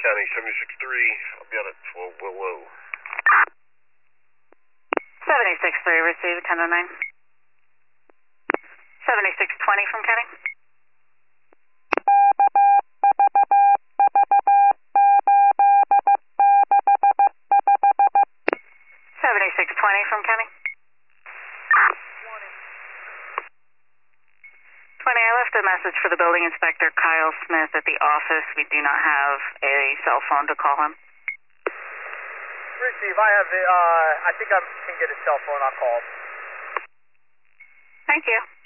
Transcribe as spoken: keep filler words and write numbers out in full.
County, seventy-six three. I'll be out at twelve Willow. seventy-six three, receive ten oh nine. seventy-six twenty from County. seventy-six twenty from County. twenty, I left a message for the building inspector, Kyle Smith, at the office. We do not have a cell phone to call him. Receive, I have it. Uh, I think I can get a cell phone. I'll call. Thank you.